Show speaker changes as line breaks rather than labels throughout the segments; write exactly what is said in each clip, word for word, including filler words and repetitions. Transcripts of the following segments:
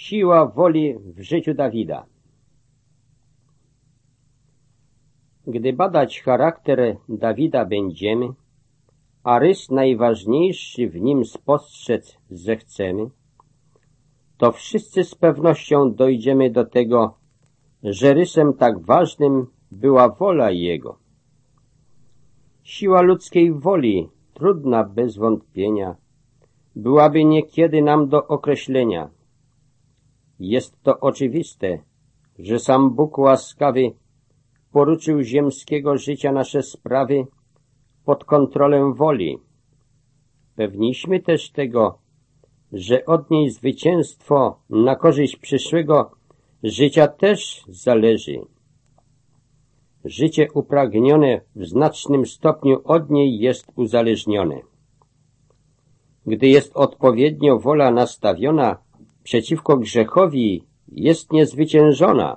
Siła woli w życiu Dawida. Gdy badać charakter Dawida będziemy, a rys najważniejszy w nim spostrzec zechcemy, to wszyscy z pewnością dojdziemy do tego, że rysem tak ważnym była wola Jego. Siła ludzkiej woli, trudna bez wątpienia, byłaby niekiedy nam do określenia. Jest to oczywiste, że sam Bóg łaskawy poruczył ziemskiego życia nasze sprawy pod kontrolę woli. Pewniśmy też tego, że od niej zwycięstwo na korzyść przyszłego życia też zależy. Życie upragnione w znacznym stopniu od niej jest uzależnione. Gdy jest odpowiednio wola nastawiona przeciwko grzechowi, jest niezwyciężona.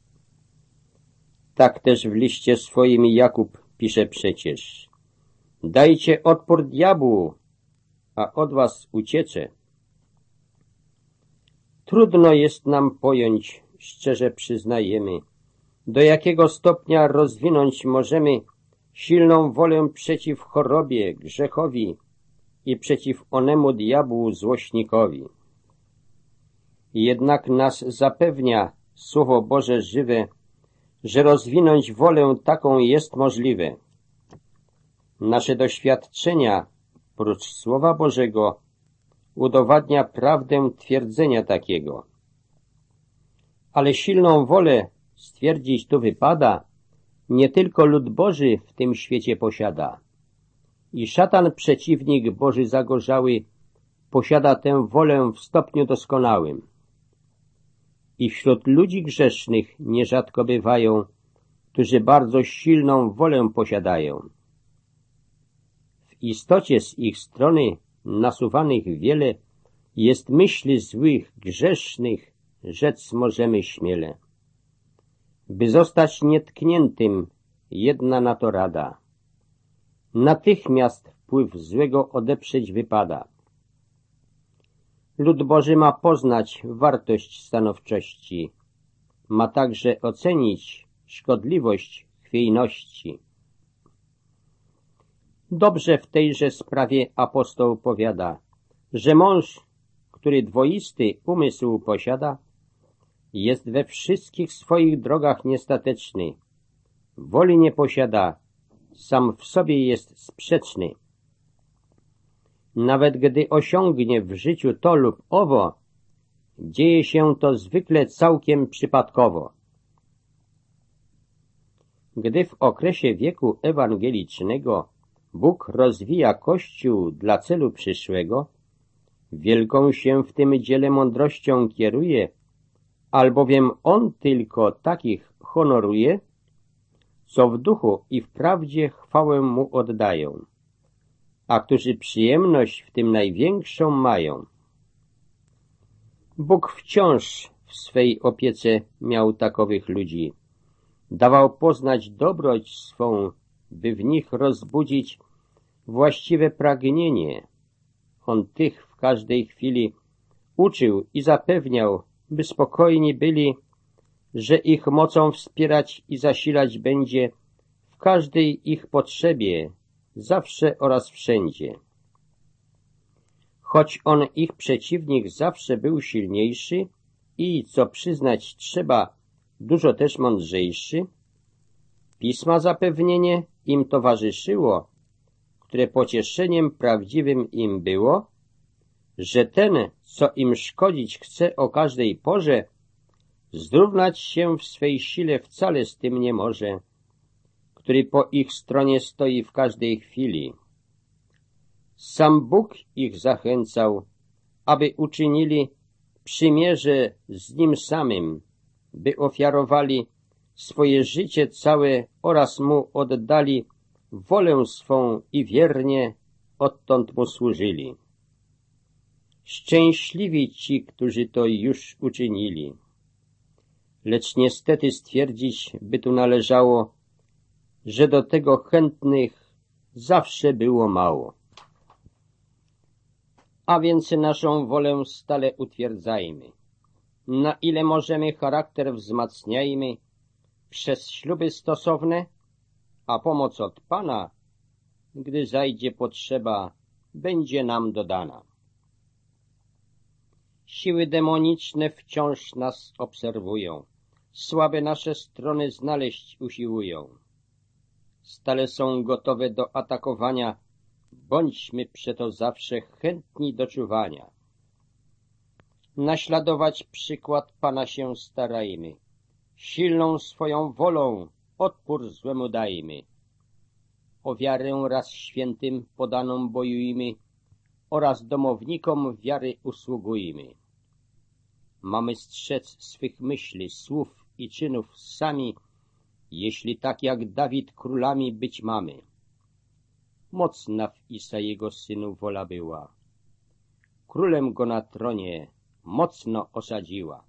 Tak też w liście swoim Jakub pisze przecież: dajcie odpór diabłu, a od was uciecze. Trudno jest nam pojąć, szczerze przyznajemy, do jakiego stopnia rozwinąć możemy silną wolę przeciw chorobie, grzechowi i przeciw onemu diabłu złośnikowi. Jednak nas zapewnia Słowo Boże żywe, że rozwinąć wolę taką jest możliwe. Nasze doświadczenia, prócz Słowa Bożego, udowadnia prawdę twierdzenia takiego. Ale silną wolę, stwierdzić tu wypada, nie tylko lud Boży w tym świecie posiada. I szatan, przeciwnik Boży zagorzały, posiada tę wolę w stopniu doskonałym. I wśród ludzi grzesznych nierzadko bywają, którzy bardzo silną wolę posiadają. W istocie z ich strony nasuwanych wiele jest myśli złych, grzesznych, rzec możemy śmiele. By zostać nietkniętym, jedna na to rada. Natychmiast wpływ złego odeprzeć wypada. Lud Boży ma poznać wartość stanowczości, ma także ocenić szkodliwość chwiejności. Dobrze w tejże sprawie apostoł powiada, że mąż, który dwoisty umysł posiada, jest we wszystkich swoich drogach niestateczny, woli nie posiada, sam w sobie jest sprzeczny. Nawet gdy osiągnie w życiu to lub owo, dzieje się to zwykle całkiem przypadkowo. Gdy w okresie wieku ewangelicznego Bóg rozwija Kościół dla celu przyszłego, wielką się w tym dziele mądrością kieruje, albowiem On tylko takich honoruje, co w duchu i w prawdzie chwałę Mu oddają, a którzy przyjemność w tym największą mają. Bóg wciąż w swej opiece miał takowych ludzi. Dawał poznać dobroć swą, by w nich rozbudzić właściwe pragnienie. On tych w każdej chwili uczył i zapewniał, by spokojni byli, że ich mocą wspierać i zasilać będzie w każdej ich potrzebie, zawsze oraz wszędzie. Choć on, ich przeciwnik, zawsze był silniejszy i, co przyznać trzeba, dużo też mądrzejszy, Pisma zapewnienie im towarzyszyło, które pocieszeniem prawdziwym im było, że ten, co im szkodzić chce o każdej porze, zrównać się w swej sile wcale z tym nie może, który po ich stronie stoi w każdej chwili. Sam Bóg ich zachęcał, aby uczynili przymierze z Nim samym, by ofiarowali swoje życie całe oraz Mu oddali wolę swą i wiernie odtąd Mu służyli. Szczęśliwi ci, którzy to już uczynili. Lecz niestety stwierdzić by tu należało, że do tego chętnych zawsze było mało. A więc naszą wolę stale utwierdzajmy. Na ile możemy, charakter wzmacniajmy przez śluby stosowne, a pomoc od Pana, gdy zajdzie potrzeba, będzie nam dodana. Siły demoniczne wciąż nas obserwują, słabe nasze strony znaleźć usiłują. Stale są gotowe do atakowania, bądźmy przeto zawsze chętni do czuwania. Naśladować przykład Pana się starajmy, silną swoją wolą odpór złemu dajmy. O wiarę raz świętym podaną bojujmy oraz domownikom wiary usługujmy. Mamy strzec swych myśli, słów i czynów sami, jeśli tak jak Dawid królami być mamy. Mocna w Isajego synu wola była, królem go na tronie mocno osadziła.